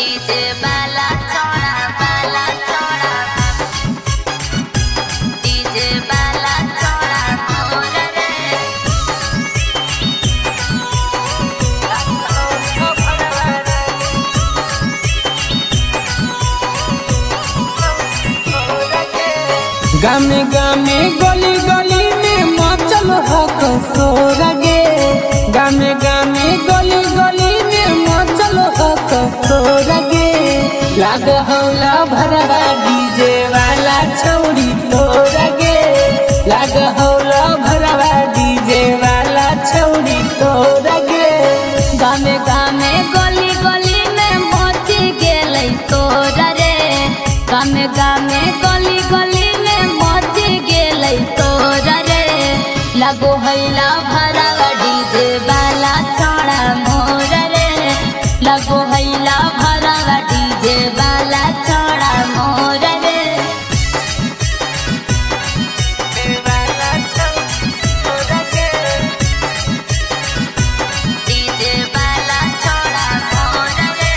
DJ वाला छोड़ा DJ वाला छोड़ा मोर रे गामे गामे गली गली में मचल हक सोर गे। गामे गामे गली गली में मचल हक सोर गे। लाग हौला भरवा डीजे वाला छौड़ी तोर गे। लाग हौला भरवा डीजे वाला छौड़ी तोर गे। गामे गामे गली गली में मच गेलै तोर रे गामे गामे गली गली में मच गेलै तोर रे लगो हैला भरवा डीजे वाला छोड़ा मोर रे लगो हैला भरवा डीजे वाला छोड़ा मोर रे डीजे वाला छोड़ा मोर रे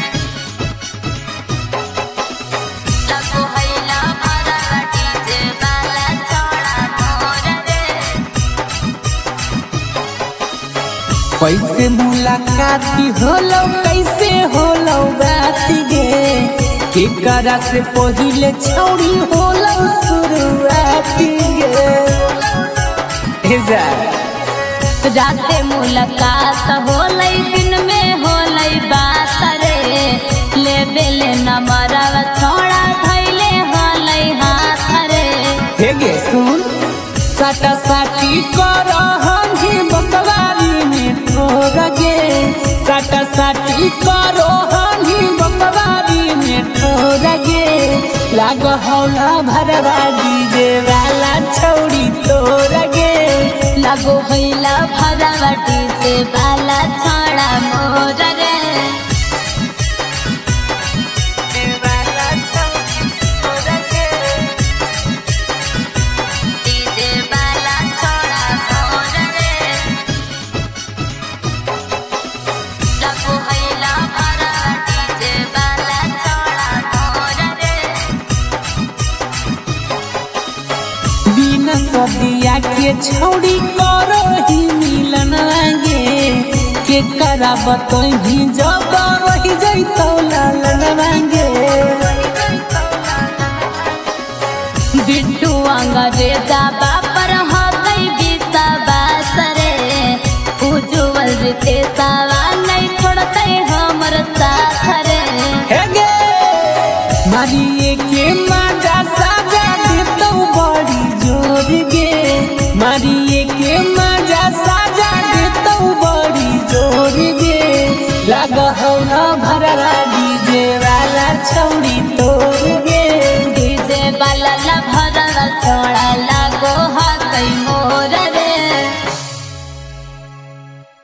लगो हैला भरवा डीजे वाला छोड़ा मोर रे कैसे मुलाकात होलो कैसे होलो बात गे। केकरा से पहिले छौड़ी होलो शुरुआत गे। राते मुलाकात होलै दिन में होलै बात रे लेबे ले नमरवा छोड़ा धैले होलै हाथ रे हे गे सुन साटा साटी कर ही बसवारी में ठोर गे। साटा साटी करो ही बसवारी में ठोर गे। लाग हौला भरवा डीजे वाला छौड़ी तोर गे। लगो हैला भरवा डीजे वाला छोड़ा मोर रे डीजे वाला छोड़ा मोर रे लगो हैला भरवा डीजे वाला छोड़ा मोर रे बिना सदिया के छौड़ी करो ही मिलन गे। के करा बतही जब रही जैतौ लालन गे। बिट्टू अंग्रेजा